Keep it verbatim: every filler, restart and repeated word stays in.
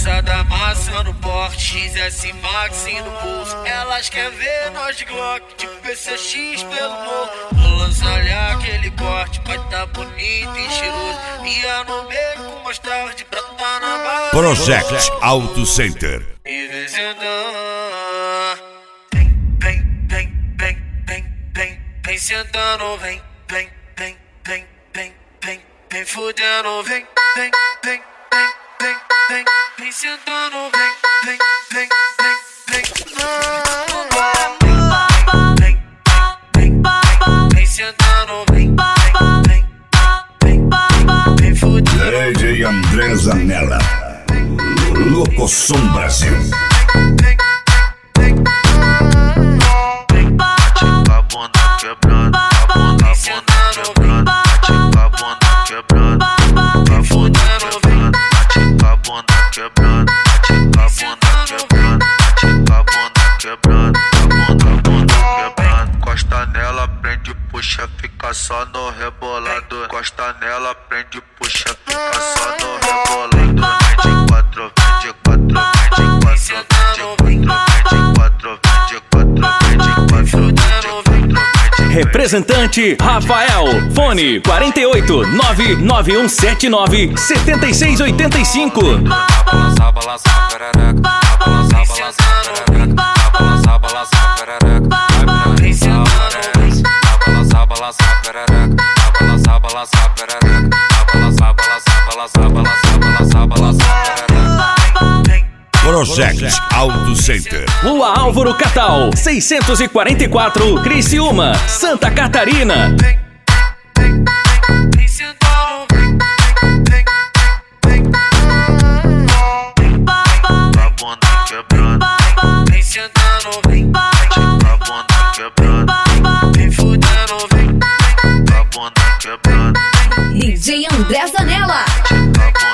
Calçada amassando porte, X S Max no bolso. Elas querem ver nós de Glock, de P C X pelo morro. Vou lançar aquele corte, vai tá bonito e cheiroso. Ia no meio com umas tarras de prata na barra. Project Auto Center. E vem sentando, vem, vem, vem, vem, vem, vem, vem sentando, vem, vem, vem, vem, vem, vem, vem fudendo, vem, vem, vem, vem, vem, vem, vem sentando, vem, vem, vem, vem, vem, vem, vem, vem sentando, vem, vem, vem, vem, vem fudendo. D J André Zanella, Locosom Brasil. A bunda quebrando, a bunda, a bunda quebrando, a bunda quebrando, a bunda quebrando, a bunda quebrando, a bunda quebrando, a bunda quebrando, a bunda, a bunda quebrando. Costa nela, prende, puxa, fica só no rebolado. Costa nela, prende, puxa, fica só no rebolado. vinte e quatro, vinte e quatro, vinte e quatro, vinte e quatro, vinte e quatro, vinte e quatro, vinte e quatro. Representante Rafael, fone quarenta e oito, nove nove um sete nove, sete seis oito cinco. Balança, balança, perereca, balança, balança, perereca, balança, balança, perereca, balança, balança, perereca, balança, balança, perereca, balança, balança, balança, balança, balança, balança, perereca. Project Auto Center. Rua Álvaro Catal, seiscentos e quarenta e quatro, Criciúma, Santa Catarina. Vem sentando, vem, vem, vem, vem, A bunda quebrando, vem sentando, vem, a bunda quebrando, vem fudendo, vem, a bunda quebrando, D J André Zanella. a bunda